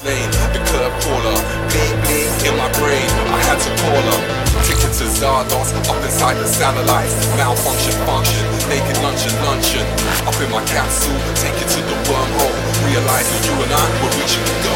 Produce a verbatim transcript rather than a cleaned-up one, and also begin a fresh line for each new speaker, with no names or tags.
vein, the curb crawler, bleed, bleed in my brain. I had to call her. Ticket to Zardos, up inside the satellites. Malfunction, function, naked luncheon, luncheon. Up in my capsule, take it to the wormhole. Realize that you and I were reaching the